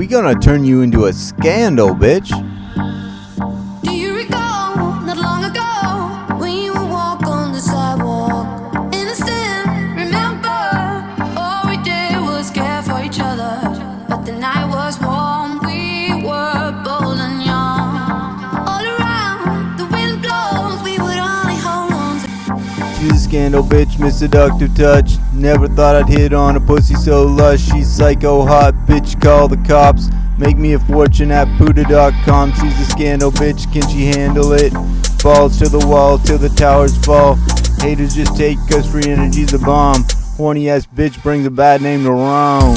We gonna turn you into a scandal, bitch. Do you recall not long ago when you would walk on the sidewalk? Innocent, remember, all we did was care for each other. But the night was warm, we were bold and young. All around, the wind blows, we would only hold on to. She's a scandal bitch, Miss Seductive Touch. Never thought I'd hit on a pussy so lush. She's psycho hot, bitch, call the cops. Make me a fortune at Puda.com. She's a scandal bitch, can she handle it? Balls to the wall till the towers fall. Haters just take cause free energy's a bomb. Horny ass bitch brings a bad name to Rome.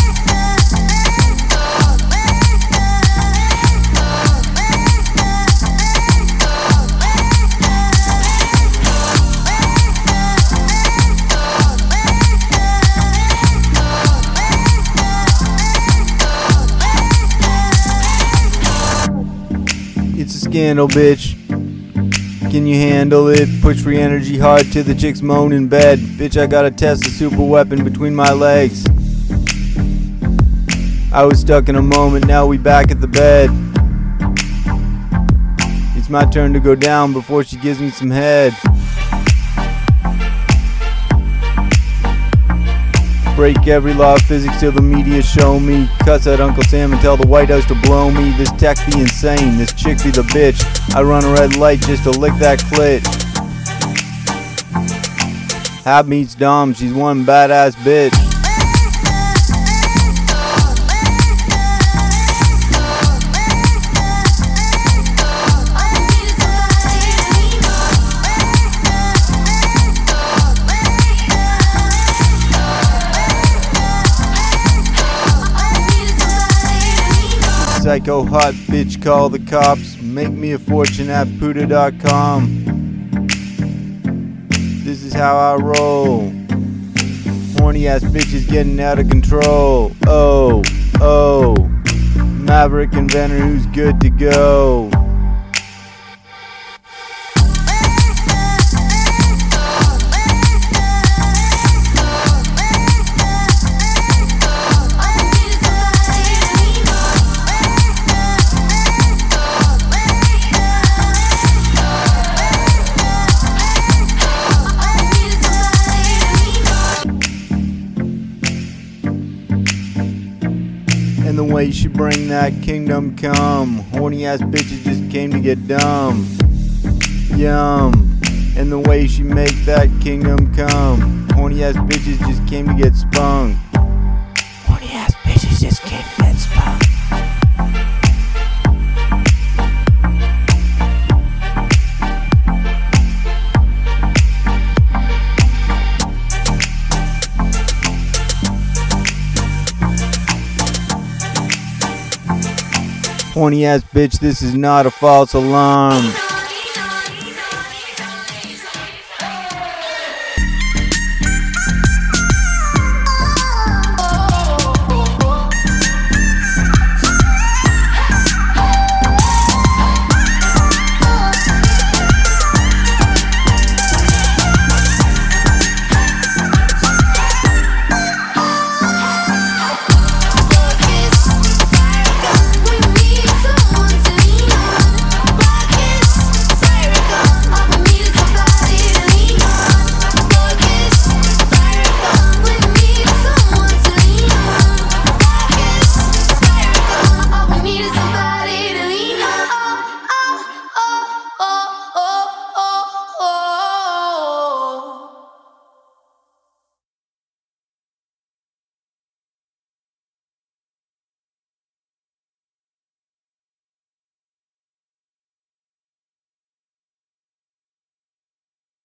It's a scandal, bitch. Can you handle it? Push free energy hard till the chicks moan in bed. Bitch, I gotta test the super weapon between my legs. I was stuck in a moment, now we back at the bed. It's my turn to go down before she gives me some head. Break every law of physics till the media show me. Cuss at Uncle Sam and tell the White House to blow me. This tech be insane, this chick be the bitch. I run a red light just to lick that clit. Hap meets Dom, she's one badass bitch. Psycho hot bitch, call the cops. Make me a fortune at Puda.com. This is how I roll. Horny ass bitches getting out of control. Oh, oh. Maverick inventor who's good to go. And the way she bring that kingdom come. Horny ass bitches just came to get dumb. Yum. And the way she make that kingdom come. Horny ass bitches just came to get spunk. Horny ass bitches just came to get spunk. Horny ass bitch, this is not a false alarm.